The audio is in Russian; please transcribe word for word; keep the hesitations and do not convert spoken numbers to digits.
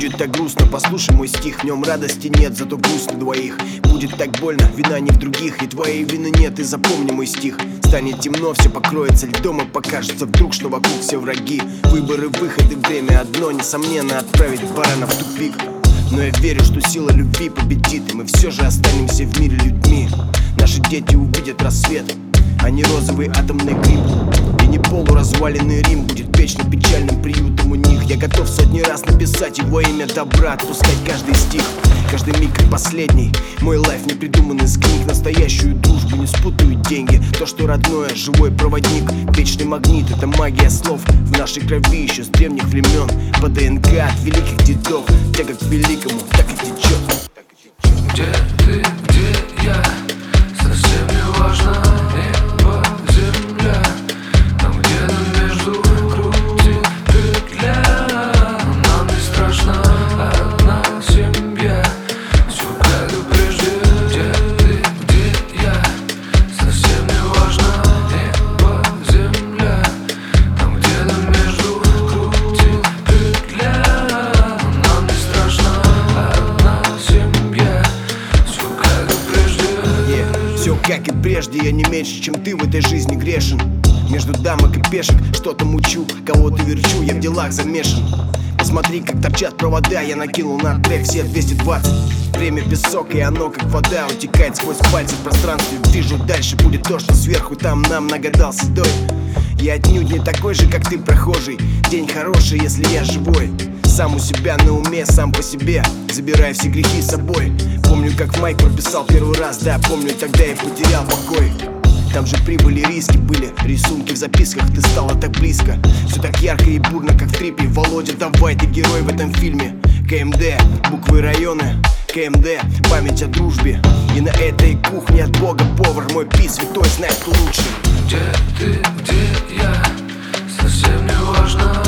Будет так грустно, послушай мой стих. В нем радости нет, зато грустно двоих. Будет так больно, вина не в других, и твоей вины нет, и запомни мой стих. Станет темно, все покроется льдом, и покажется вдруг, что вокруг все враги. Выборы, выходы, время одно, несомненно, отправить барана в тупик. Но я верю, что сила любви победит, и мы все же останемся в мире людьми. Наши дети увидят рассвет, а не розовый атомный гриб. И не полуразваленный Рим будет вечно печальным приютом у них. Я готов сотни раз написать его имя добра, отпускать каждый стих, каждый миг как последний. Мой лайф не придуман из книг. Настоящую дружбу не спутают деньги. То, что родное, живой проводник, вечный магнит. Это магия слов в нашей крови еще с древних времен. По ДНК от великих дедов. Тяга к великому так и течет. Где ты, где я, совсем не важно. Небо, земля, там где-то между крутит петля. Нам не страшно, одна семья, все как и прежде. Где ты, где я, совсем не важно. Небо, земля, там где-то между крутит петля. Нам не страшно, одна семья, все как и прежде. Yeah. Все как и прежде, я не меньше, чем ты в этой жизни грешен. Между дамок и пешек что-то мучу, кого-то верчу, я в делах замешан. Посмотри, как торчат провода, я накинул на трек все двести двадцать. Время песок, и оно как вода утекает сквозь пальцы в пространстве. Вижу, дальше будет то, что сверху там нам нагадал седой. Я отнюдь не такой же, как ты, прохожий. День хороший, если я живой. Сам у себя на уме, сам по себе, забирая все грехи с собой. Помню, как Майк прописал первый раз, да, помню, тогда я потерял покой. Там же прибыли, риски были, рисунки в записках, ты стала так близко. Все так ярко и бурно, как в трипе. Володя, давай, ты герой в этом фильме. КМД, буквы района, КМД, память о дружбе. И на этой кухне от Бога повар, мой пи святой знает, кто лучше. Где ты, где я, совсем не важно.